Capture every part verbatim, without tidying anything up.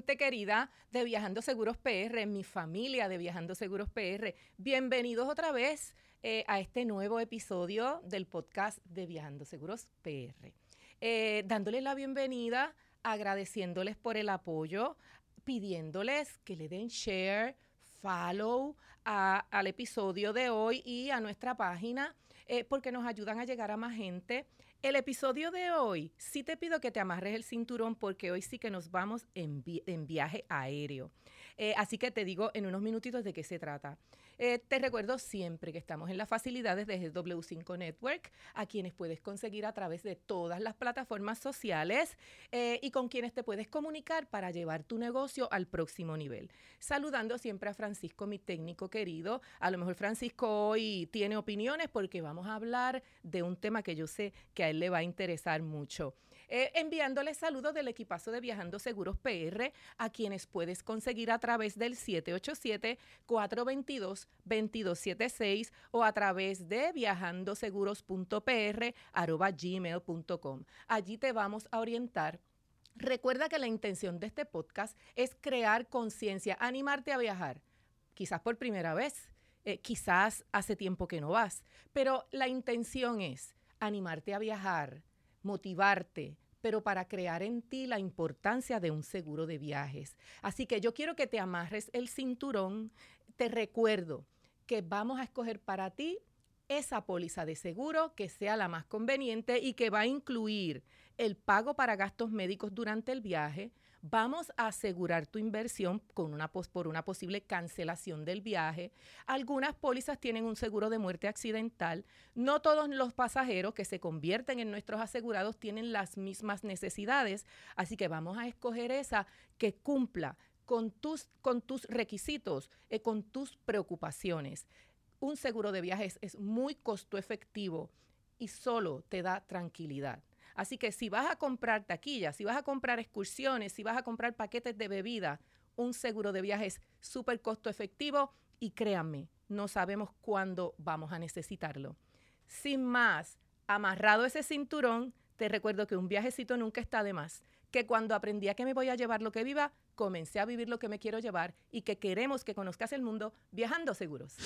gente querida de Viajando Seguros P R, mi familia de Viajando Seguros P R. Bienvenidos otra vez eh, a este nuevo episodio del podcast de Viajando Seguros P R. Eh, dándoles la bienvenida, agradeciéndoles por el apoyo, pidiéndoles que le den share, follow a, al episodio de hoy y a nuestra página, eh, porque nos ayudan a llegar a más gente. El episodio de hoy, sí te pido que te amarres el cinturón porque hoy sí que nos vamos en, vi- en viaje aéreo. Eh, así que te digo en unos minutitos de qué se trata. Eh, te recuerdo siempre que estamos en las facilidades de G W cinco Network, a quienes puedes conseguir a través de todas las plataformas sociales eh, y con quienes te puedes comunicar para llevar tu negocio al próximo nivel. Saludando siempre a Francisco, mi técnico querido. A lo mejor Francisco hoy tiene opiniones porque vamos a hablar de un tema que yo sé que a él le va a interesar mucho. Eh, enviándole saludos del equipazo de Viajando Seguros P R, a quienes puedes conseguir a través del siete ocho siete, cuatro dos dos, dos dos siete seis o a través de viajandoseguros punto p r arroba gmail punto com. Allí te vamos a orientar. Recuerda que la intención de este podcast es crear conciencia, animarte a viajar, quizás por primera vez, eh, quizás hace tiempo que no vas, pero la intención es animarte a viajar, motivarte, pero para crear en ti la importancia de un seguro de viajes. Así que yo quiero que te amarres el cinturón. Te recuerdo que vamos a escoger para ti esa póliza de seguro que sea la más conveniente y que va a incluir el pago para gastos médicos durante el viaje. Vamos a asegurar tu inversión con una pos- por una posible cancelación del viaje. Algunas pólizas tienen un seguro de muerte accidental. No todos los pasajeros que se convierten en nuestros asegurados tienen las mismas necesidades, así que vamos a escoger esa que cumpla con tus, con tus requisitos, eh, con tus preocupaciones. Un seguro de viajes es muy costo efectivo y solo te da tranquilidad. Así que si vas a comprar taquillas, si vas a comprar excursiones, si vas a comprar paquetes de bebida, un seguro de viajes es súper costo efectivo y créanme, no sabemos cuándo vamos a necesitarlo. Sin más, amarrado ese cinturón, te recuerdo que un viajecito nunca está de más, que cuando aprendí a que me voy a llevar lo que viva, comencé a vivir lo que me quiero llevar y que queremos que conozcas el mundo viajando seguros.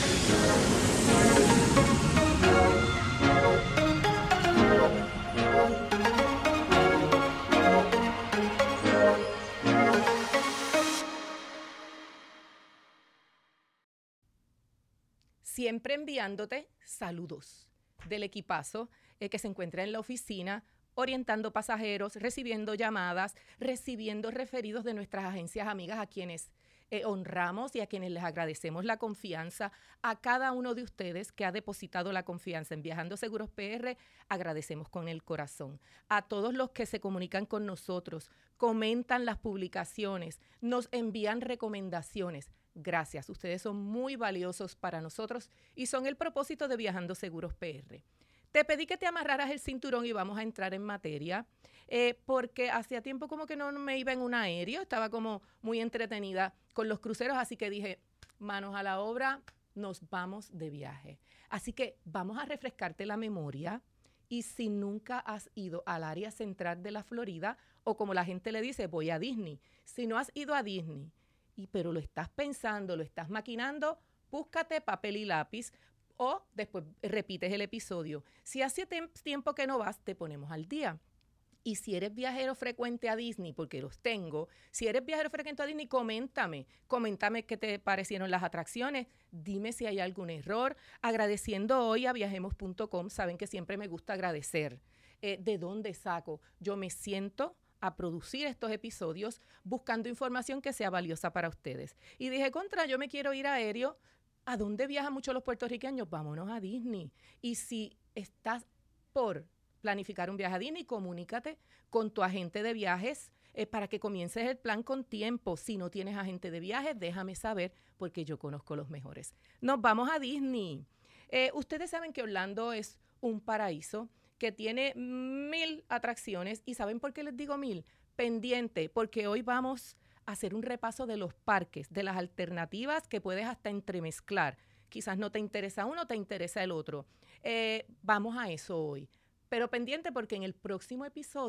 Siempre enviándote saludos del equipazo eh, que se encuentra en la oficina, orientando pasajeros, recibiendo llamadas, recibiendo referidos de nuestras agencias amigas a quienes eh, honramos y a quienes les agradecemos la confianza. A cada uno de ustedes que ha depositado la confianza en Viajando Seguros P R, agradecemos con el corazón. A todos los que se comunican con nosotros, comentan las publicaciones, nos envían recomendaciones. Gracias, ustedes son muy valiosos para nosotros y son el propósito de Viajando Seguros P R. Te pedí que te amarraras el cinturón y vamos a entrar en materia, eh, porque hacía tiempo como que no me iba en un aéreo, estaba como muy entretenida con los cruceros, así que dije, manos a la obra, nos vamos de viaje. Así que vamos a refrescarte la memoria y si nunca has ido al área central de la Florida, o como la gente le dice, voy a Disney, si no has ido a Disney, y pero lo estás pensando, lo estás maquinando, búscate papel y lápiz o después repites el episodio. Si hace tem- tiempo que no vas, te ponemos al día. Y si eres viajero frecuente a Disney, porque los tengo, si eres viajero frecuente a Disney, coméntame, coméntame qué te parecieron las atracciones, dime si hay algún error. Agradeciendo hoy a viajemos punto com, saben que siempre me gusta agradecer. Eh, ¿De dónde saco? Yo me siento a producir estos episodios buscando información que sea valiosa para ustedes. Y dije, contra, yo me quiero ir aéreo. ¿A dónde viajan muchos los puertorriqueños? Vámonos a Disney. Y si estás por planificar un viaje a Disney, comunícate con tu agente de viajes eh, para que comiences el plan con tiempo. Si no tienes agente de viajes, déjame saber porque yo conozco los mejores. Nos vamos a Disney. Eh, ustedes saben que Orlando es un paraíso que tiene mil atracciones. ¿Y saben por qué les digo mil? Pendiente, porque hoy vamos a hacer un repaso de los parques, de las alternativas que puedes hasta entremezclar. Quizás no te interesa uno, te interesa el otro. Eh, vamos a eso hoy. Pero pendiente porque en el próximo episodio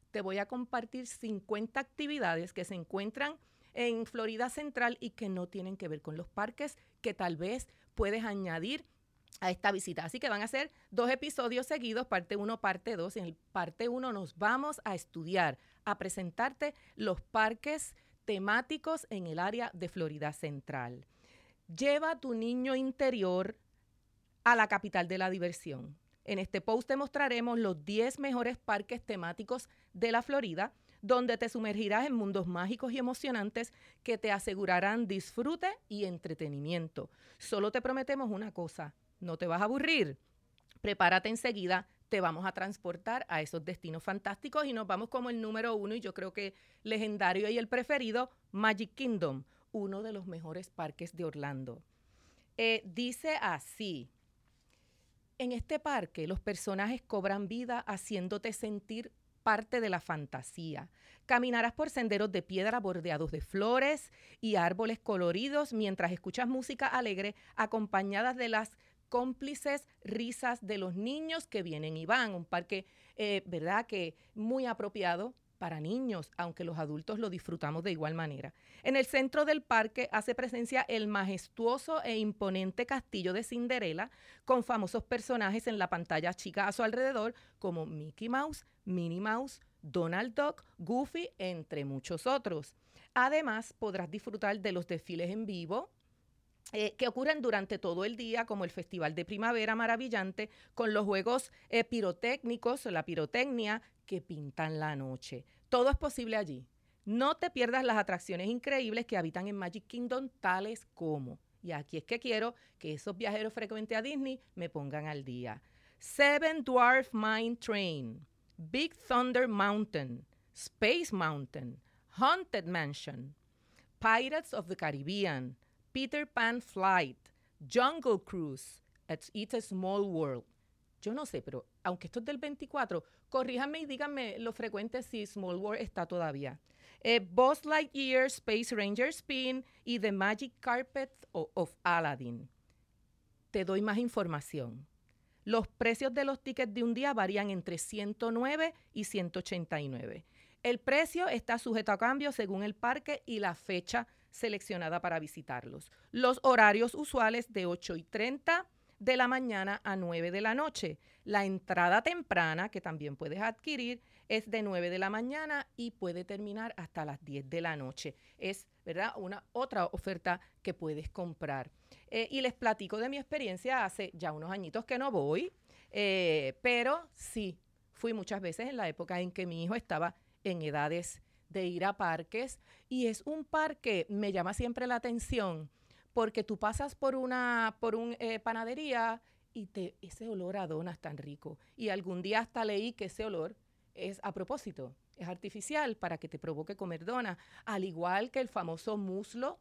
te voy a compartir cincuenta actividades que se encuentran en Florida Central y que no tienen que ver con los parques, que tal vez puedes añadir a esta visita. Así que van a ser dos episodios seguidos, parte uno, parte dos. En el parte uno nos vamos a estudiar, a presentarte los parques temáticos en el área de Florida Central. Lleva a tu niño interior a la capital de la diversión. En este post te mostraremos los diez mejores parques temáticos de la Florida, donde te sumergirás en mundos mágicos y emocionantes que te asegurarán disfrute y entretenimiento. Solo te prometemos una cosa: no te vas a aburrir. Prepárate enseguida, te vamos a transportar a esos destinos fantásticos y nos vamos como el número uno, y yo creo que legendario y el preferido, Magic Kingdom, uno de los mejores parques de Orlando. Eh, dice así: en este parque los personajes cobran vida haciéndote sentir parte de la fantasía. Caminarás por senderos de piedra bordeados de flores y árboles coloridos mientras escuchas música alegre acompañadas de las cómplices risas de los niños que vienen y van. Un parque, eh, ¿verdad?, que muy apropiado para niños, aunque los adultos lo disfrutamos de igual manera. En el centro del parque hace presencia el majestuoso e imponente castillo de Cinderella, con famosos personajes en la pantalla chica a su alrededor, como Mickey Mouse, Minnie Mouse, Donald Duck, Goofy, entre muchos otros. Además, podrás disfrutar de los desfiles en vivo, Eh, que ocurren durante todo el día, como el Festival de Primavera Maravillante, con los juegos eh, pirotécnicos, la pirotecnia, que pintan la noche. Todo es posible allí. No te pierdas las atracciones increíbles que habitan en Magic Kingdom, tales como, y aquí es que quiero que esos viajeros frecuentes a Disney me pongan al día: Seven Dwarf Mine Train, Big Thunder Mountain, Space Mountain, Haunted Mansion, Pirates of the Caribbean, Peter Pan Flight, Jungle Cruise, It's, It's a Small World. Yo no sé, pero aunque esto es del veinticuatro, corríjanme y díganme lo frecuente si Small World está todavía. Eh, Buzz Lightyear, Space Ranger Spin y The Magic Carpet of, of Aladdin. Te doy más información. Los precios de los tickets de un día varían entre ciento nueve y ciento ochenta y nueve. El precio está sujeto a cambio según el parque y la fecha seleccionada para visitarlos. Los horarios usuales de ocho y treinta de la mañana a nueve de la noche. La entrada temprana, que también puedes adquirir, es de nueve de la mañana y puede terminar hasta las diez de la noche. Es, ¿verdad?, una otra oferta que puedes comprar. Eh, y les platico de mi experiencia. Hace ya unos añitos que no voy, eh, pero sí, fui muchas veces en la época en que mi hijo estaba en edades de ir a parques, y es un parque, me llama siempre la atención, porque tú pasas por una por un eh, panadería y te, ese olor a donas tan rico, y algún día hasta leí que ese olor es a propósito, es artificial para que te provoque comer donas, al igual que el famoso muslo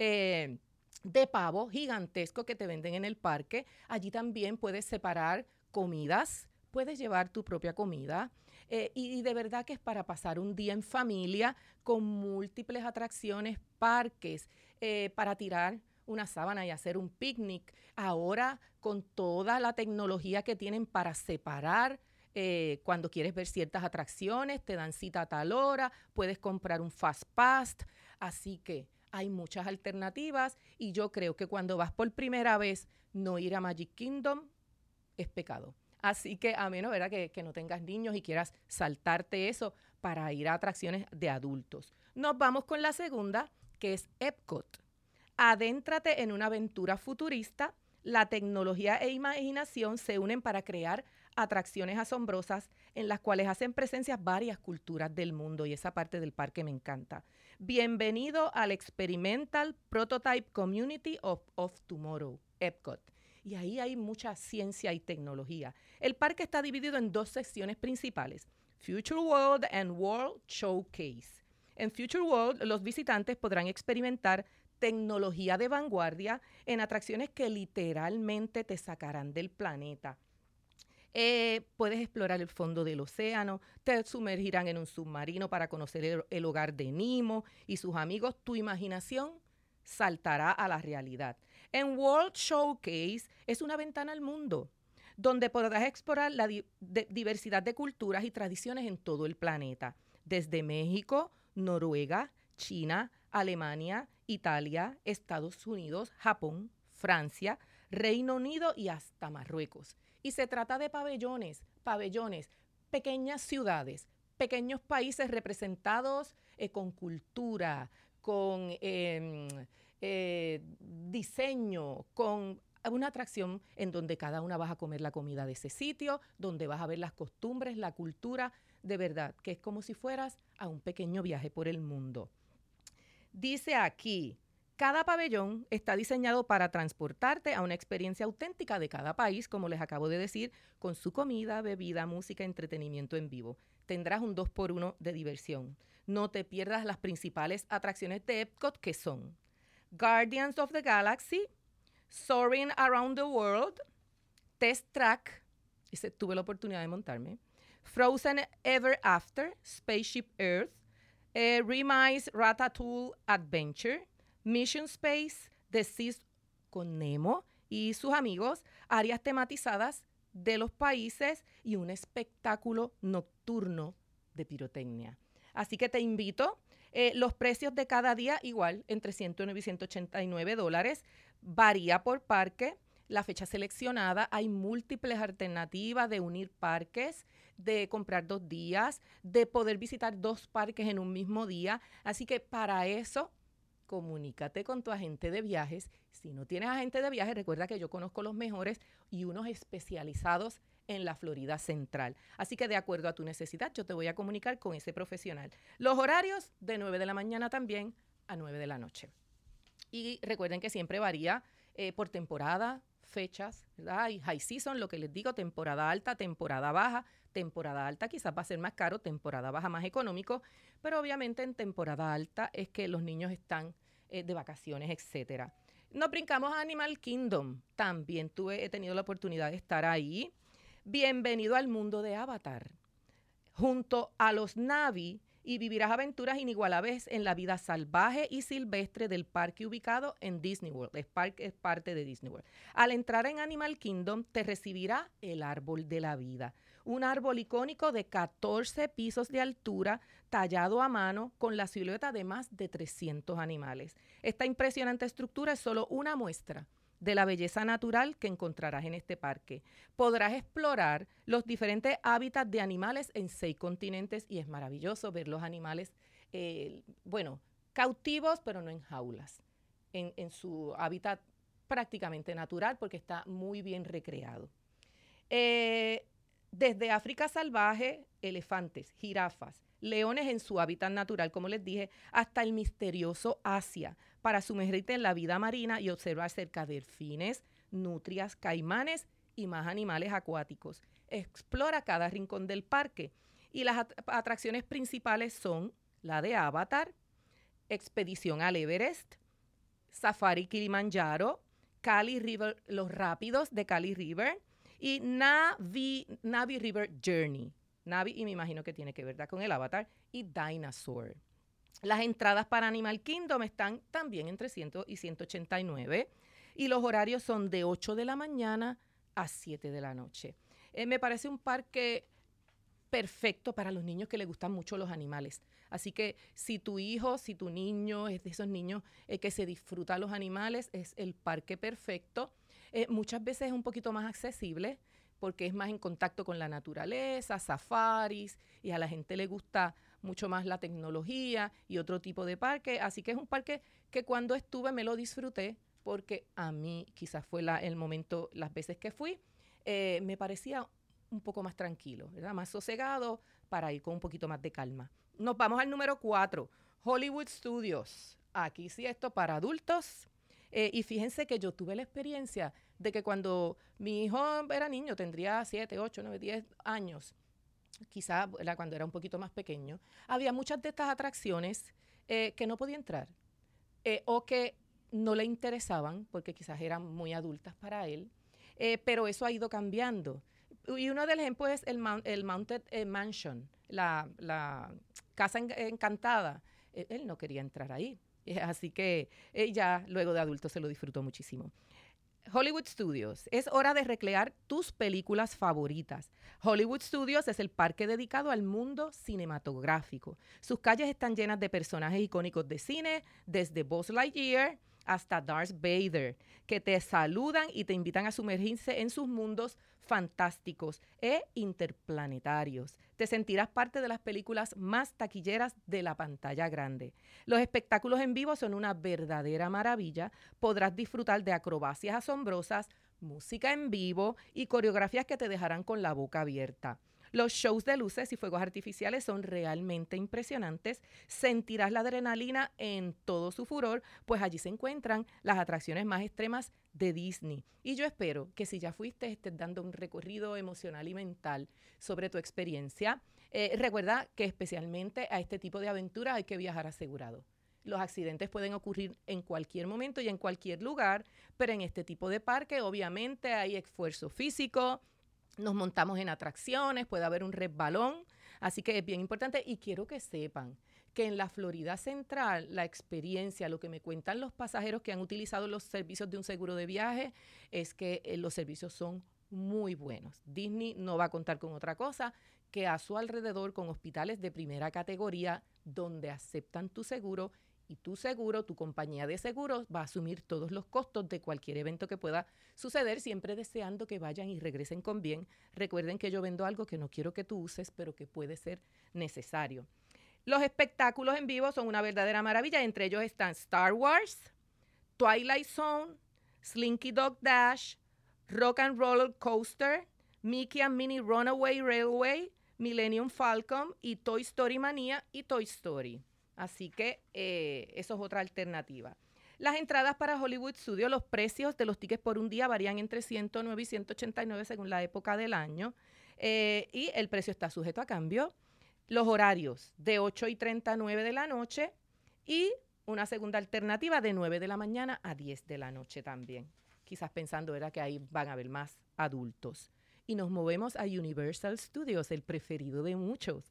eh, de pavo gigantesco que te venden en el parque. Allí también puedes separar comidas, puedes llevar tu propia comida. Eh, y, y de verdad que es para pasar un día en familia con múltiples atracciones, parques, eh, para tirar una sábana y hacer un picnic. Ahora, con toda la tecnología que tienen para separar, eh, cuando quieres ver ciertas atracciones, te dan cita a tal hora, puedes comprar un Fast Pass. Así que hay muchas alternativas, y yo creo que cuando vas por primera vez, no ir a Magic Kingdom es pecado. Así que a menos, ¿verdad?, que, que no tengas niños y quieras saltarte eso para ir a atracciones de adultos. Nos vamos con la segunda, que es Epcot. Adéntrate en una aventura futurista. La tecnología e imaginación se unen para crear atracciones asombrosas en las cuales hacen presencia varias culturas del mundo, y esa parte del parque me encanta. Bienvenido al Experimental Prototype Community of, of Tomorrow, Epcot. Y ahí hay mucha ciencia y tecnología. El parque está dividido en dos secciones principales: Future World and World Showcase. En Future World, los visitantes podrán experimentar tecnología de vanguardia en atracciones que literalmente te sacarán del planeta. Eh, puedes explorar el fondo del océano, te sumergirán en un submarino para conocer el, el hogar de Nemo y sus amigos. Tu imaginación saltará a la realidad. En World Showcase es una ventana al mundo, donde podrás explorar la di- de- diversidad de culturas y tradiciones en todo el planeta, desde México, Noruega, China, Alemania, Italia, Estados Unidos, Japón, Francia, Reino Unido y hasta Marruecos. Y se trata de pabellones, pabellones, pequeñas ciudades, pequeños países representados eh, con cultura, con eh, eh, diseño, con una atracción en donde cada una vas a comer la comida de ese sitio, donde vas a ver las costumbres, la cultura, de verdad, que es como si fueras a un pequeño viaje por el mundo. Dice aquí, cada pabellón está diseñado para transportarte a una experiencia auténtica de cada país, como les acabo de decir, con su comida, bebida, música, entretenimiento en vivo. Tendrás un dos por uno de diversión. No te pierdas las principales atracciones de Epcot, que son Guardians of the Galaxy, Soaring Around the World, Test Track, ese tuve la oportunidad de montarme, Frozen Ever After, Spaceship Earth, eh, Remy's Ratatouille Adventure, Mission Space, The Seas con Nemo y sus amigos, áreas tematizadas de los países y un espectáculo nocturno de pirotecnia. Así que te invito, eh, los precios de cada día igual, entre ciento nueve y ciento ochenta y nueve dólares, varía por parque, la fecha seleccionada, hay múltiples alternativas de unir parques, de comprar dos días, de poder visitar dos parques en un mismo día, así que para eso comunícate con tu agente de viajes. Si no tienes agente de viajes, recuerda que yo conozco los mejores y unos especializados en la Florida Central. Así que de acuerdo a tu necesidad, yo te voy a comunicar con ese profesional. Los horarios de nueve de la mañana también a nueve de la noche. Y recuerden que siempre varía eh, por temporada, fechas, ¿verdad? Y high season, lo que les digo, temporada alta, temporada baja. Temporada alta quizás va a ser más caro, temporada baja más económico, pero obviamente en temporada alta es que los niños están eh, de vacaciones, etcétera. Nos brincamos a Animal Kingdom. También tuve, he tenido la oportunidad de estar ahí. Bienvenido al mundo de Avatar. Junto a los Na'vi y vivirás aventuras inigualables en la vida salvaje y silvestre del parque ubicado en Disney World. El parque es parte de Disney World. Al entrar en Animal Kingdom te recibirá el árbol de la vida. Un árbol icónico de catorce pisos de altura, tallado a mano, con la silueta de más de trescientos animales. Esta impresionante estructura es solo una muestra de la belleza natural que encontrarás en este parque. Podrás explorar los diferentes hábitats de animales en seis continentes y es maravilloso ver los animales, eh, bueno, cautivos, pero no en jaulas, en, en su hábitat prácticamente natural porque está muy bien recreado. Eh, desde África salvaje, elefantes, jirafas, leones en su hábitat natural, como les dije, hasta el misterioso Asia, para sumergirte en la vida marina y observar cerca de delfines, nutrias, caimanes y más animales acuáticos. Explora cada rincón del parque y las at- atracciones principales son la de Avatar, Expedición al Everest, Safari Kilimanjaro, Cali River, los rápidos de Cali River y Navi, Navi River Journey. Navi, y me imagino que tiene que ver, ¿verdad?, con el Avatar, y Dinosaur. Las entradas para Animal Kingdom están también entre cien y ciento ochenta y nueve y los horarios son de ocho de la mañana a siete de la noche. Eh, me parece un parque perfecto para los niños que les gustan mucho los animales. Así que si tu hijo, si tu niño es de esos niños eh, que se disfruta los animales, es el parque perfecto. Eh, muchas veces es un poquito más accesible porque es más en contacto con la naturaleza, safaris, y a la gente le gusta mucho más la tecnología y otro tipo de parque. Así que es un parque que cuando estuve me lo disfruté porque a mí quizás fue la, el momento, las veces que fui, eh, me parecía un poco más tranquilo, ¿verdad? Más sosegado para ir con un poquito más de calma. Nos vamos al número cuatro, Hollywood Studios. Aquí sí esto para adultos. Eh, y fíjense que yo tuve la experiencia de que cuando mi hijo era niño, tendría siete, ocho, nueve, diez años, quizás cuando era un poquito más pequeño, había muchas de estas atracciones eh, que no podía entrar eh, o que no le interesaban porque quizás eran muy adultas para él, eh, pero eso ha ido cambiando. Y uno de los ejemplos es el, Mount, el Mounted eh, Mansion, la, la casa en, encantada. Eh, él no quería entrar ahí, eh, así que eh, ya luego de adulto se lo disfrutó muchísimo. Hollywood Studios. Es hora de recrear tus películas favoritas. Hollywood Studios es el parque dedicado al mundo cinematográfico. Sus calles están llenas de personajes icónicos de cine, desde Buzz Lightyear hasta Darth Vader, que te saludan y te invitan a sumergirse en sus mundos fantásticos e interplanetarios. Te sentirás parte de las películas más taquilleras de la pantalla grande. Los espectáculos en vivo son una verdadera maravilla. Podrás disfrutar de acrobacias asombrosas, música en vivo y coreografías que te dejarán con la boca abierta. Los shows de luces y fuegos artificiales son realmente impresionantes. Sentirás la adrenalina en todo su furor, pues allí se encuentran las atracciones más extremas de Disney. Y yo espero que si ya fuiste, estés dando un recorrido emocional y mental sobre tu experiencia. Eh, recuerda que especialmente a este tipo de aventuras hay que viajar asegurado. Los accidentes pueden ocurrir en cualquier momento y en cualquier lugar, pero en este tipo de parque obviamente hay esfuerzo físico. Nos montamos en atracciones, puede haber un resbalón, así que es bien importante y quiero que sepan que en la Florida Central la experiencia, lo que me cuentan los pasajeros que han utilizado los servicios de un seguro de viaje es que eh, los servicios son muy buenos. Disney no va a contar con otra cosa que a su alrededor con hospitales de primera categoría donde aceptan tu seguro y tu seguro, tu compañía de seguros va a asumir todos los costos de cualquier evento que pueda suceder, siempre deseando que vayan y regresen con bien. Recuerden que yo vendo algo que no quiero que tú uses, pero que puede ser necesario. Los espectáculos en vivo son una verdadera maravilla. Entre ellos están Star Wars, Twilight Zone, Slinky Dog Dash, Rock and Roller Coaster, Mickey and Minnie Runaway Railway, Millennium Falcon y Toy Story Mania y Toy Story. Así que eh, eso es otra alternativa. Las entradas para Hollywood Studios, los precios de los tickets por un día varían entre ciento nueve y ciento ochenta y nueve según la época del año. Eh, y el precio está sujeto a cambio. Los horarios de ocho y treinta a nueve de la noche y una segunda alternativa de nueve de la mañana a diez de la noche también. Quizás pensando era que ahí van a haber más adultos. Y nos movemos a Universal Studios, el preferido de muchos.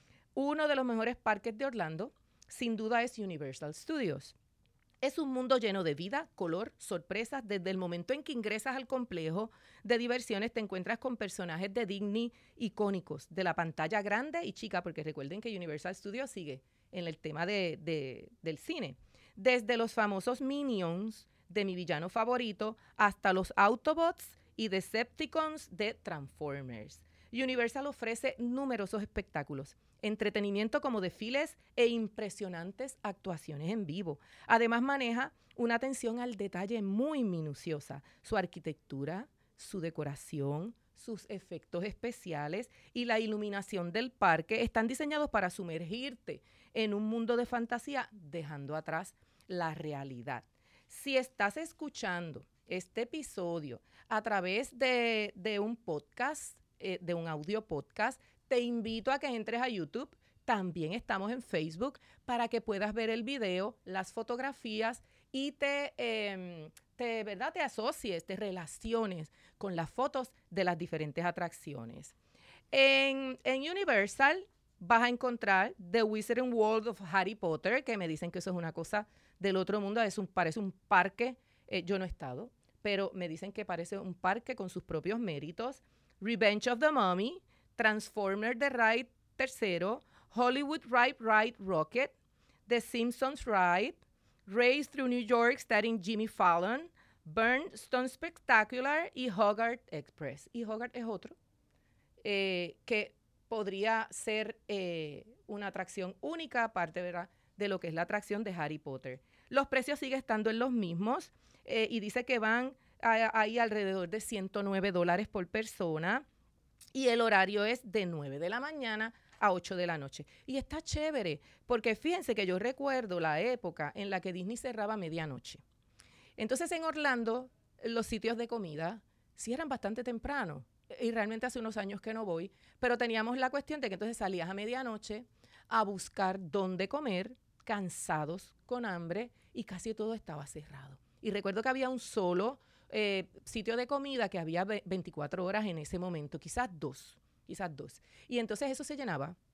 Uno de los mejores parques de Orlando, sin duda, es Universal Studios. Es un mundo lleno de vida, color, sorpresas. Desde el momento en que ingresas al complejo de diversiones te encuentras con personajes de Disney icónicos de la pantalla grande y chica, porque recuerden que Universal Studios sigue en el tema de, de, del cine. Desde los famosos Minions de mi villano favorito hasta los Autobots y Decepticons de Transformers. Universal ofrece numerosos espectáculos, entretenimiento como desfiles e impresionantes actuaciones en vivo. Además maneja una atención al detalle muy minuciosa. Su arquitectura, su decoración, sus efectos especiales y la iluminación del parque están diseñados para sumergirte en un mundo de fantasía, dejando atrás la realidad. Si estás escuchando este episodio a través de, de un podcast, eh, de un audio podcast, te invito a que entres a YouTube. También estamos en Facebook para que puedas ver el video, las fotografías y te, eh, te, ¿verdad? te asocies, te relaciones con las fotos de las diferentes atracciones. En, en Universal vas a encontrar The Wizarding World of Harry Potter, que me dicen que eso es una cosa del otro mundo, es un, parece un parque, eh, yo no he estado, pero me dicen que parece un parque con sus propios méritos. Revenge of the Mummy, Transformer The Ride tercero, Hollywood Ride Ride Rocket, The Simpsons Ride, Race Through New York starring Jimmy Fallon, Bernstone Spectacular y Hogarth Express. Y Hogarth es otro eh, que podría ser eh, una atracción única, aparte, ¿verdad?, de lo que es la atracción de Harry Potter. Los precios siguen estando en los mismos eh, y dice que van ahí alrededor de ciento nueve dólares por persona. Y el horario es de nueve de la mañana a ocho de la noche. Y está chévere, porque fíjense que yo recuerdo la época en la que Disney cerraba a medianoche. Entonces en Orlando los sitios de comida cierran bastante temprano. Y realmente hace unos años que no voy, pero teníamos la cuestión de que entonces salías a medianoche a buscar dónde comer, cansados, con hambre, y casi todo estaba cerrado. Y recuerdo que había un solo Eh, sitio de comida que había veinticuatro horas en ese momento, quizás dos, quizás dos. Y entonces eso se llenaba.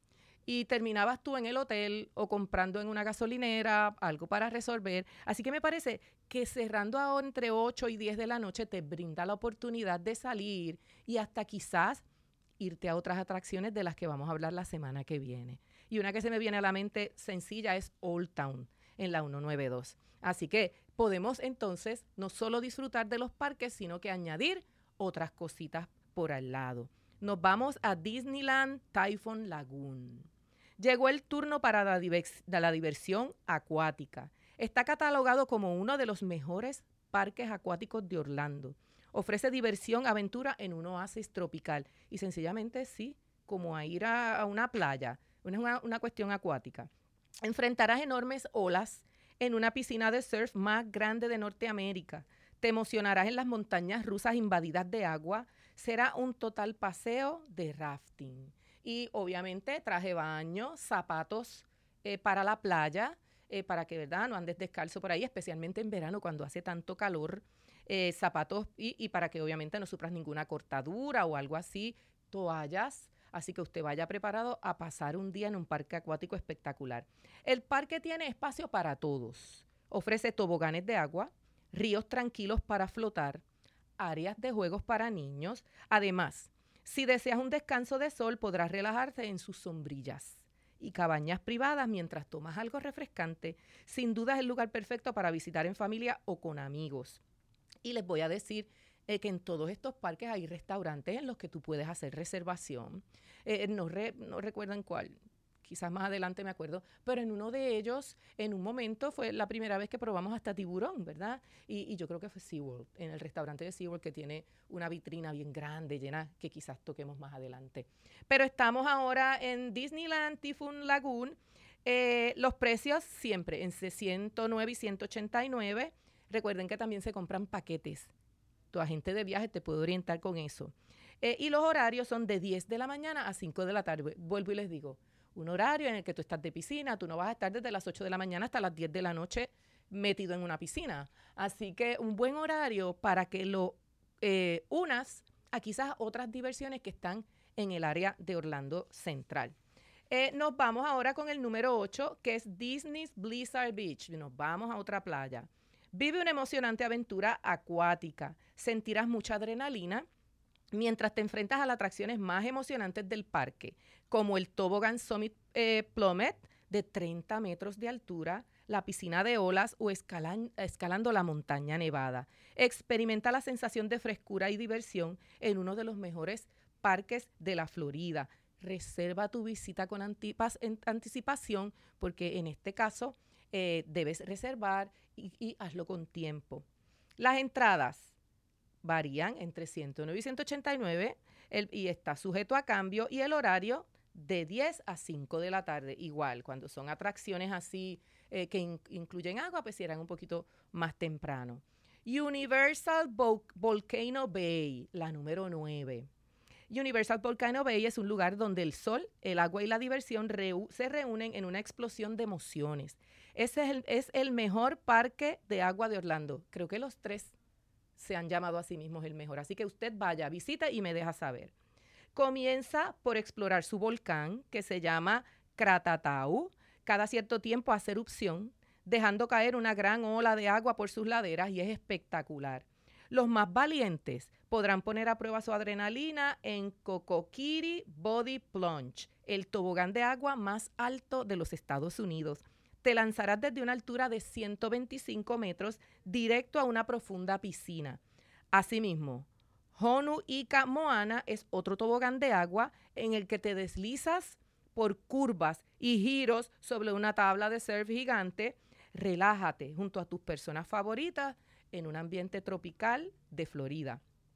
y terminabas tú en el hotel o comprando en una gasolinera algo para resolver. Así que me parece que cerrando ahora entre ocho y diez de la noche te brinda la oportunidad de salir y hasta quizás irte a otras atracciones de las que vamos a hablar la semana que viene. Y una que se me viene a la mente sencilla es Old Town en la ciento noventa y dos. Así que podemos entonces no solo disfrutar de los parques, sino que añadir otras cositas por al lado. Nos vamos a Disneyland Typhoon Lagoon. Llegó el turno para la, divers- de la diversión acuática. Está catalogado como uno de los mejores parques acuáticos de Orlando. Ofrece diversión, aventura en un oasis tropical. Y sencillamente sí, como a ir a, a una playa. Es una, una cuestión acuática. Enfrentarás enormes olas en una piscina de surf más grande de Norteamérica. Te emocionarás en las montañas rusas invadidas de agua. Será un total paseo de rafting. Y obviamente traje de baño, zapatos eh, para la playa, eh, para que, ¿verdad?, no andes descalzo por ahí, especialmente en verano cuando hace tanto calor. Eh, zapatos y, y para que obviamente no sufras ninguna cortadura o algo así. Toallas. Así que usted vaya preparado a pasar un día en un parque acuático espectacular. El parque tiene espacio para todos. Ofrece toboganes de agua, ríos tranquilos para flotar, áreas de juegos para niños. Además, si deseas un descanso de sol, podrás relajarte en sus sombrillas y cabañas privadas mientras tomas algo refrescante. Sin duda es el lugar perfecto para visitar en familia o con amigos. Y les voy a decir eh, que en todos estos parques hay restaurantes en los que tú puedes hacer reservación. Eh, no, re, no recuerdo en cuál, quizás más adelante me acuerdo, pero en uno de ellos, en un momento, fue la primera vez que probamos hasta tiburón, ¿verdad? Y, y yo creo que fue SeaWorld, en el restaurante de SeaWorld, que tiene una vitrina bien grande, llena, que quizás toquemos más adelante. Pero estamos ahora en Disneyland Typhoon Lagoon. Eh, los precios siempre en ciento nueve y ciento ochenta y nueve. Recuerden que también se compran paquetes. Tu agente de viaje te puede orientar con eso. Eh, y los horarios son de diez de la mañana a cinco de la tarde. Vuelvo y les digo, un horario en el que tú estás de piscina, tú no vas a estar desde las ocho de la mañana hasta las diez de la noche metido en una piscina. Así que un buen horario para que lo eh, unas a quizás otras diversiones que están en el área de Orlando Central. Eh, nos vamos ahora con el número ocho, que es Disney's Blizzard Beach. Nos vamos a otra playa. Vive una emocionante aventura acuática. Sentirás mucha adrenalina mientras te enfrentas a las atracciones más emocionantes del parque, como el Toboggan Summit eh, Plummet de treinta metros de altura, la piscina de olas o escalan, escalando la montaña nevada. Experimenta la sensación de frescura y diversión en uno de los mejores parques de la Florida. Reserva tu visita con antipas, en, anticipación porque en este caso eh, debes reservar y, y hazlo con tiempo. Las entradas varían entre ciento nueve y ciento ochenta y nueve el, y está sujeto a cambio, y el horario de diez a cinco de la tarde. Igual, cuando son atracciones así eh, que in, incluyen agua, pues irán un poquito más temprano. Universal Vol- Volcano Bay, la número nueve. Universal Volcano Bay es un lugar donde el sol, el agua y la diversión reu- se reúnen en una explosión de emociones. Ese es el, es el mejor parque de agua de Orlando. Creo que los tres se han llamado a sí mismos el mejor. Así que usted vaya, visita y me deja saber. Comienza por explorar su volcán, que se llama Krakatau. Cada cierto tiempo hace erupción, dejando caer una gran ola de agua por sus laderas, y es espectacular. Los más valientes podrán poner a prueba su adrenalina en Kokokiri Body Plunge, el tobogán de agua más alto de los Estados Unidos. Te lanzarás desde una altura de ciento veinticinco metros directo a una profunda piscina. Asimismo, Honu Ika Moana es otro tobogán de agua en el que te deslizas por curvas y giros sobre una tabla de surf gigante. Relájate junto a tus personas favoritas en un ambiente tropical de Florida.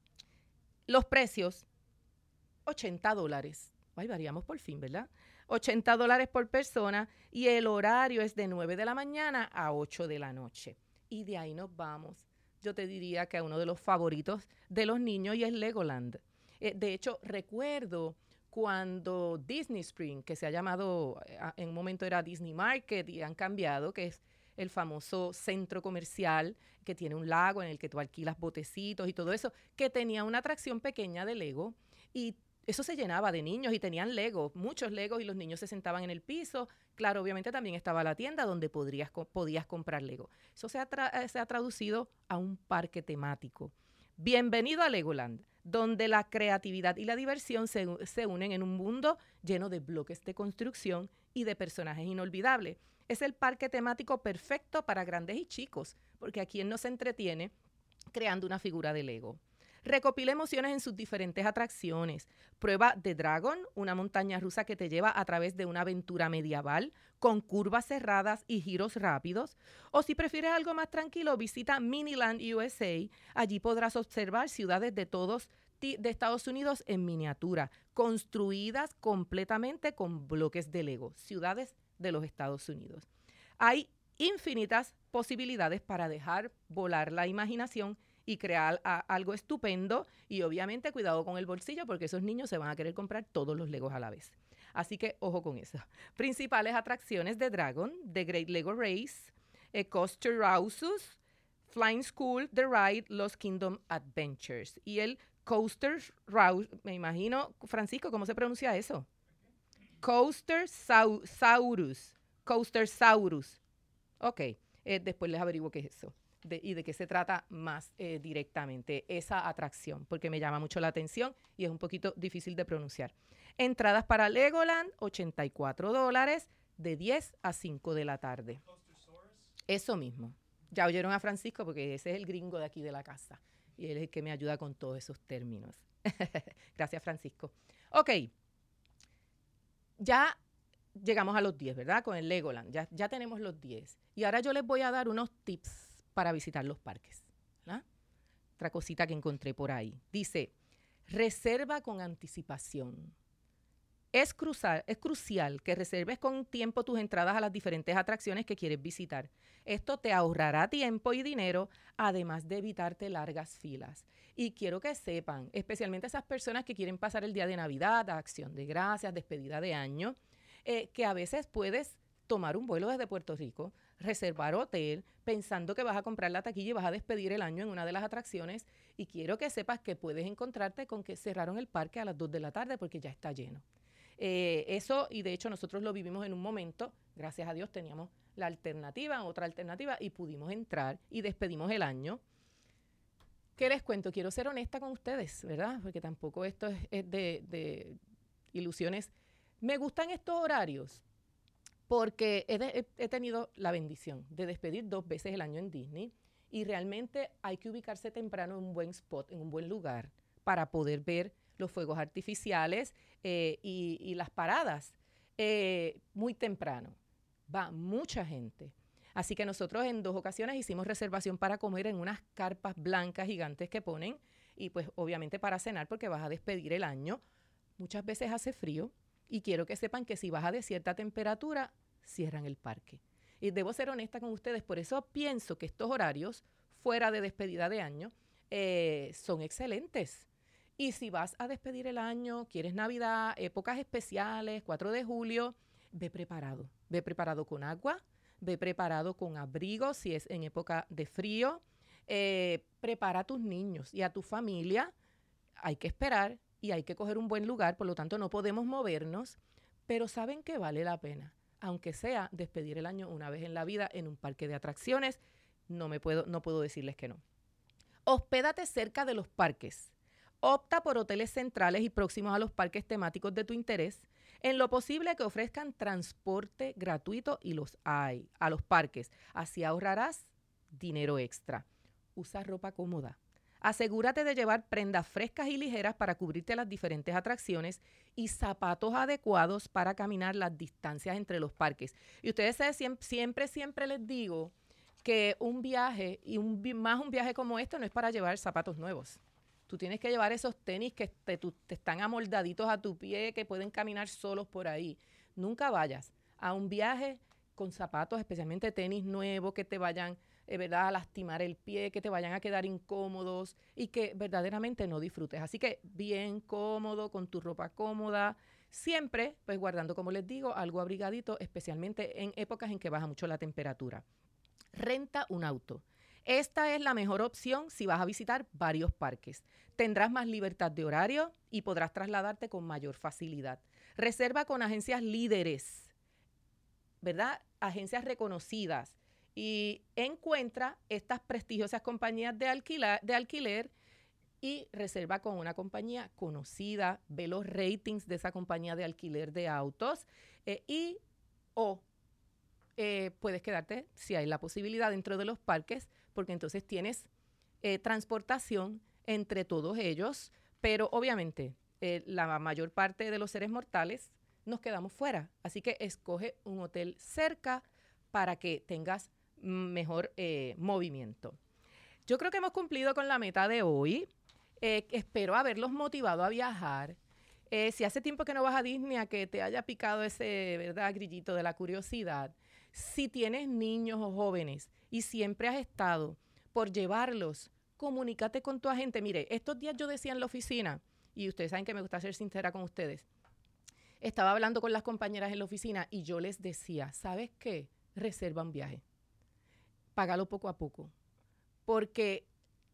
Los precios, ochenta dólares. Ay, variamos por fin, ¿verdad? ochenta dólares por persona, y el horario es de nueve de la mañana a ocho de la noche. Y de ahí nos vamos. Yo te diría que a uno de los favoritos de los niños, y es Legoland. Eh, de hecho, recuerdo cuando Disney Spring, que se ha llamado, eh, en un momento era Disney Market y han cambiado, que es el famoso centro comercial que tiene un lago en el que tú alquilas botecitos y todo eso, que tenía una atracción pequeña de Lego, y eso se llenaba de niños y tenían Legos, muchos Legos, y los niños se sentaban en el piso. Claro, obviamente también estaba la tienda donde podrías, podías comprar Lego. Eso se ha, tra- se ha traducido a un parque temático. Bienvenido a Legoland, donde la creatividad y la diversión se, se unen en un mundo lleno de bloques de construcción y de personajes inolvidables. Es el parque temático perfecto para grandes y chicos, porque a quien no se entretiene creando una figura de Lego. Recopila emociones en sus diferentes atracciones. Prueba The Dragon, una montaña rusa que te lleva a través de una aventura medieval con curvas cerradas y giros rápidos. O si prefieres algo más tranquilo, visita Miniland U S A. Allí podrás observar ciudades de todos de Estados Unidos en miniatura, construidas completamente con bloques de Lego. Ciudades de los Estados Unidos. Hay infinitas posibilidades para dejar volar la imaginación y crear a, algo estupendo, y obviamente cuidado con el bolsillo porque esos niños se van a querer comprar todos los Legos a la vez. Así que ojo con eso. Principales atracciones de Dragon: The Great Lego Race, eh, Coaster Rousus, Flying School, The Ride, Lost Kingdom Adventures. Y el Coaster Rouse, me imagino, Francisco, ¿cómo se pronuncia eso? Coaster Sau- Saurus. Coaster Saurus. Ok, eh, después les averiguo qué es eso. De, y de qué se trata más eh, directamente esa atracción, porque me llama mucho la atención y es un poquito difícil de pronunciar. Entradas para Legoland, ochenta y cuatro dólares, de diez a cinco de la tarde. Eso mismo. Ya oyeron a Francisco, porque ese es el gringo de aquí de la casa y él es el que me ayuda con todos esos términos. Gracias, Francisco. Ok, ya llegamos a los diez, ¿verdad? Con el Legoland, ya, ya tenemos los diez. Y ahora yo les voy a dar unos tips para visitar los parques, ¿verdad? Otra cosita que encontré por ahí. Dice, reserva con anticipación. Es, cruzar, es crucial que reserves con tiempo tus entradas a las diferentes atracciones que quieres visitar. Esto te ahorrará tiempo y dinero, además de evitarte largas filas. Y quiero que sepan, especialmente esas personas que quieren pasar el día de Navidad, Acción de Gracias, despedida de año, eh, que a veces puedes tomar un vuelo desde Puerto Rico, reservar hotel, pensando que vas a comprar la taquilla y vas a despedir el año en una de las atracciones, y quiero que sepas que puedes encontrarte con que cerraron el parque a las dos de la tarde porque ya está lleno. Eh, eso, y de hecho nosotros lo vivimos en un momento, gracias a Dios teníamos la alternativa, otra alternativa, y pudimos entrar y despedimos el año. ¿Qué les cuento? Quiero ser honesta con ustedes, ¿verdad? Porque tampoco esto es, es de, de ilusiones. Me gustan estos horarios porque he, de, he, he tenido la bendición de despedir dos veces el año en Disney, y realmente hay que ubicarse temprano en un buen spot, en un buen lugar, para poder ver los fuegos artificiales eh, y, y las paradas eh, muy temprano. Va mucha gente. Así que nosotros en dos ocasiones hicimos reservación para comer en unas carpas blancas gigantes que ponen, y pues obviamente para cenar porque vas a despedir el año. Muchas veces hace frío, y quiero que sepan que si baja de cierta temperatura, cierran el parque. Y debo ser honesta con ustedes, por eso pienso que estos horarios, fuera de despedida de año, eh, son excelentes. Y si vas a despedir el año, quieres Navidad, épocas especiales, cuatro de julio, ve preparado. Ve preparado con agua, ve preparado con abrigo si es en época de frío. Eh, prepara a tus niños y a tu familia. Hay que esperar y hay que coger un buen lugar, por lo tanto no podemos movernos, pero saben que vale la pena, aunque sea despedir el año una vez en la vida en un parque de atracciones. No me puedo, no puedo decirles que no. Hospédate cerca de los parques. Opta por hoteles centrales y próximos a los parques temáticos de tu interés. En lo posible que ofrezcan transporte gratuito, y los hay, a los parques. Así ahorrarás dinero extra. Usa ropa cómoda. Asegúrate de llevar prendas frescas y ligeras para cubrirte las diferentes atracciones, y zapatos adecuados para caminar las distancias entre los parques. Y ustedes saben, siempre, siempre, siempre les digo que un viaje, y un, más un viaje como este, no es para llevar zapatos nuevos. Tú tienes que llevar esos tenis que te, tu, te están amoldaditos a tu pie, que pueden caminar solos por ahí. Nunca vayas a un viaje con zapatos, especialmente tenis nuevos, que te vayan eh, ¿verdad? a lastimar el pie, que te vayan a quedar incómodos y que verdaderamente no disfrutes. Así que bien cómodo, con tu ropa cómoda, siempre pues guardando, como les digo, algo abrigadito, especialmente en épocas en que baja mucho la temperatura. Renta un auto. Esta es la mejor opción si vas a visitar varios parques. Tendrás más libertad de horario y podrás trasladarte con mayor facilidad. Reserva con agencias líderes, ¿verdad? Agencias reconocidas. Y encuentra estas prestigiosas compañías de alquiler, de alquiler y reserva con una compañía conocida, ve los ratings de esa compañía de alquiler de autos eh, y o eh, puedes quedarte, si hay la posibilidad, dentro de los parques, porque entonces tienes eh, transportación entre todos ellos, pero obviamente eh, la mayor parte de los seres mortales nos quedamos fuera, así que escoge un hotel cerca para que tengas mejor eh, movimiento. Yo creo que hemos cumplido con la meta de hoy. Eh, espero haberlos motivado a viajar. Eh, si hace tiempo que no vas a Disney, a que te haya picado ese, ¿verdad?, grillito de la curiosidad. Si tienes niños o jóvenes y siempre has estado por llevarlos, comunícate con tu agente. Mire, estos días yo decía en la oficina, y ustedes saben que me gusta ser sincera con ustedes, estaba hablando con las compañeras en la oficina y yo les decía, ¿sabes qué? Reserva un viaje. Págalo poco a poco. Porque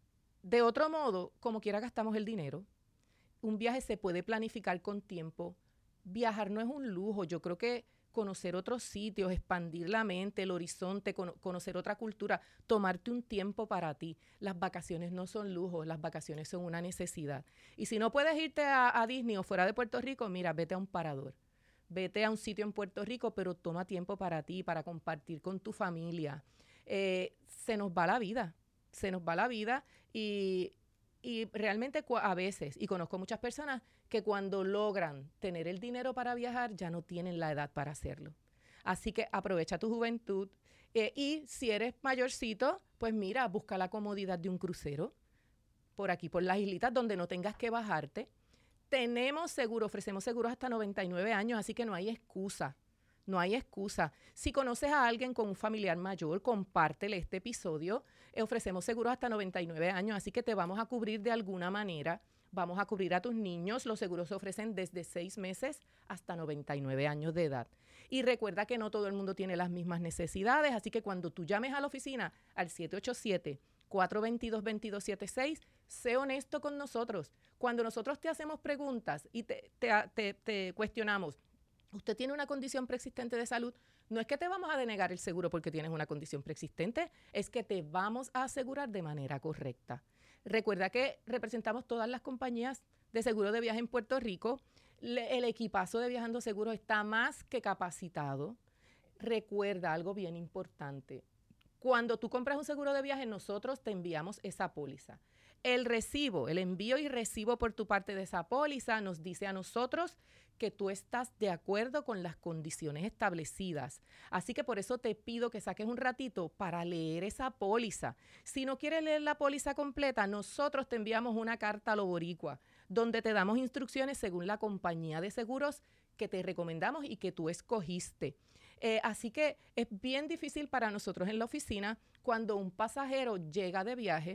de otro modo, como quiera gastamos el dinero. Un viaje se puede planificar con tiempo. Viajar no es un lujo. Yo creo que conocer otros sitios, expandir la mente, el horizonte, con, conocer otra cultura, tomarte un tiempo para ti. Las vacaciones no son lujos, las vacaciones son una necesidad. Y si no puedes irte a, a Disney o fuera de Puerto Rico, mira, vete a un parador. Vete a un sitio en Puerto Rico, pero toma tiempo para ti, para compartir con tu familia. Eh, se nos va la vida. Se nos va la vida y, y realmente a veces, y conozco muchas personas que cuando logran tener el dinero para viajar ya no tienen la edad para hacerlo. Así que aprovecha tu juventud eh, y si eres mayorcito, pues mira, busca la comodidad de un crucero por aquí, por las islitas donde no tengas que bajarte. Tenemos seguro, ofrecemos seguros hasta noventa y nueve años, así que no hay excusa. No hay excusa. Si conoces a alguien con un familiar mayor, compártele este episodio. Eh, ofrecemos seguros hasta noventa y nueve años, así que te vamos a cubrir de alguna manera. Vamos a cubrir a tus niños. Los seguros se ofrecen desde seis meses hasta noventa y nueve años de edad. Y recuerda que no todo el mundo tiene las mismas necesidades, así que cuando tú llames a la oficina al siete ocho siete, cuatro dos dos, dos dos siete seis, sé honesto con nosotros. Cuando nosotros te hacemos preguntas y te, te, te, te cuestionamos, ¿usted tiene una condición preexistente de salud? No es que te vamos a denegar el seguro porque tienes una condición preexistente, es que te vamos a asegurar de manera correcta. Recuerda que representamos todas las compañías de seguro de viaje en Puerto Rico. Le, el equipazo de Viajando Seguros está más que capacitado. Recuerda algo bien importante. Cuando tú compras un seguro de viaje, nosotros te enviamos esa póliza. El recibo, el envío y recibo por tu parte de esa póliza nos dice a nosotros que tú estás de acuerdo con las condiciones establecidas. Así que por eso te pido que saques un ratito para leer esa póliza. Si no quieres leer la póliza completa, nosotros te enviamos una carta a lo boricua, donde te damos instrucciones según la compañía de seguros que te recomendamos y que tú escogiste. Eh, así que es bien difícil para nosotros en la oficina cuando un pasajero llega de viaje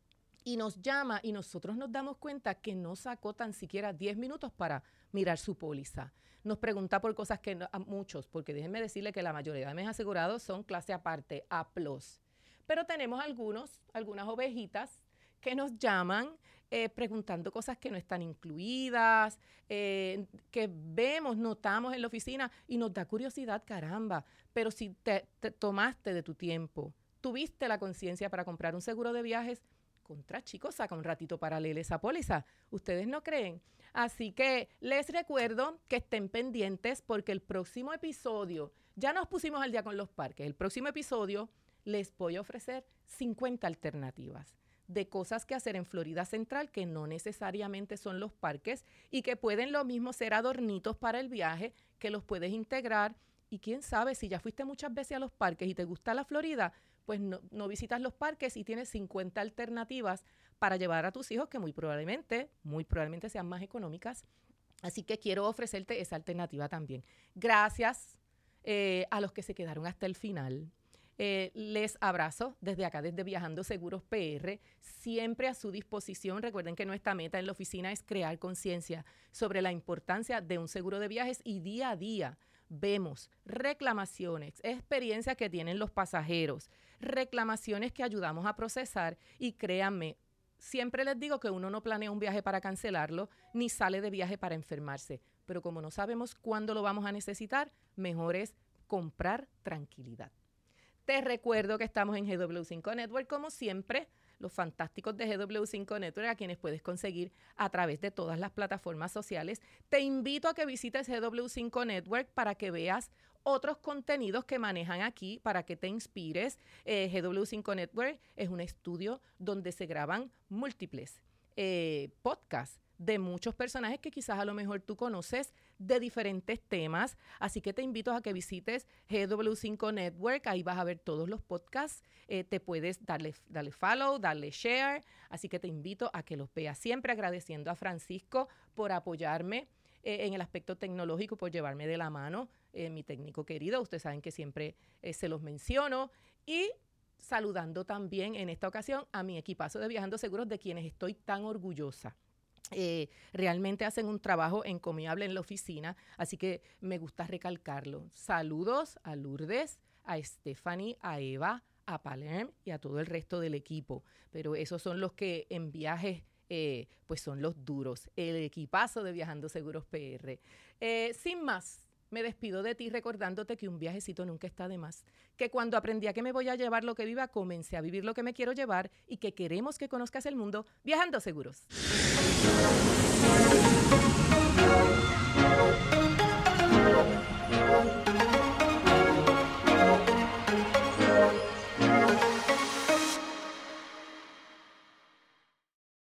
y nos llama y nosotros nos damos cuenta que no sacó tan siquiera diez minutos para mirar su póliza. Nos pregunta por cosas que no, a muchos, porque déjenme decirle que la mayoría de mis asegurados son clase aparte, A plus. Pero tenemos algunos, algunas ovejitas que nos llaman eh, preguntando cosas que no están incluidas, eh, que vemos, notamos en la oficina y nos da curiosidad, caramba. Pero si te, te tomaste de tu tiempo, tuviste la conciencia para comprar un seguro de viajes, contra, chicos, saca un ratito para leer esa póliza. ¿Ustedes no creen? Así que les recuerdo que estén pendientes porque el próximo episodio, ya nos pusimos al día con los parques, el próximo episodio les voy a ofrecer cincuenta alternativas de cosas que hacer en Florida Central que no necesariamente son los parques y que pueden lo mismo ser adornitos para el viaje, que los puedes integrar. Y quién sabe, si ya fuiste muchas veces a los parques y te gusta la Florida, pues no, no visitas los parques y tienes cincuenta alternativas para llevar a tus hijos que muy probablemente, muy probablemente sean más económicas. Así que quiero ofrecerte esa alternativa también. Gracias eh, a los que se quedaron hasta el final. Eh, les abrazo desde acá, desde Viajando Seguros P R, siempre a su disposición. Recuerden que nuestra meta en la oficina es crear conciencia sobre la importancia de un seguro de viajes y día a día vemos reclamaciones, experiencias que tienen los pasajeros, reclamaciones que ayudamos a procesar y créanme, siempre les digo que uno no planea un viaje para cancelarlo, ni sale de viaje para enfermarse, pero como no sabemos cuándo lo vamos a necesitar, mejor es comprar tranquilidad. Te recuerdo que estamos en G W cinco Network, como siempre, los fantásticos de G W cinco Network, a quienes puedes conseguir a través de todas las plataformas sociales. Te invito a que visites G W cinco Network para que veas otros contenidos que manejan aquí, para que te inspires. Eh, G W cinco Network es un estudio donde se graban múltiples eh, podcasts de muchos personajes que quizás a lo mejor tú conoces de diferentes temas. Así que te invito a que visites G W cinco Network. Ahí vas a ver todos los podcasts. Eh, te puedes darle, darle follow, darle share. Así que te invito a que los veas. Siempre agradeciendo a Francisco por apoyarme eh, en el aspecto tecnológico, por llevarme de la mano. Eh, mi técnico querido, ustedes saben que siempre eh, se los menciono. Y saludando también en esta ocasión a mi equipazo de Viajando Seguros, de quienes estoy tan orgullosa. Eh, realmente hacen un trabajo encomiable en la oficina, así que me gusta recalcarlo. Saludos a Lourdes, a Stephanie, a Eva, a Palerm y a todo el resto del equipo, pero esos son los que en viajes eh, pues son los duros, el equipazo de Viajando Seguros P R. Eh, sin más, me despido de ti recordándote que un viajecito nunca está de más, que cuando aprendí a que me voy a llevar lo que viva, comencé a vivir lo que me quiero llevar y que queremos que conozcas el mundo viajando seguros.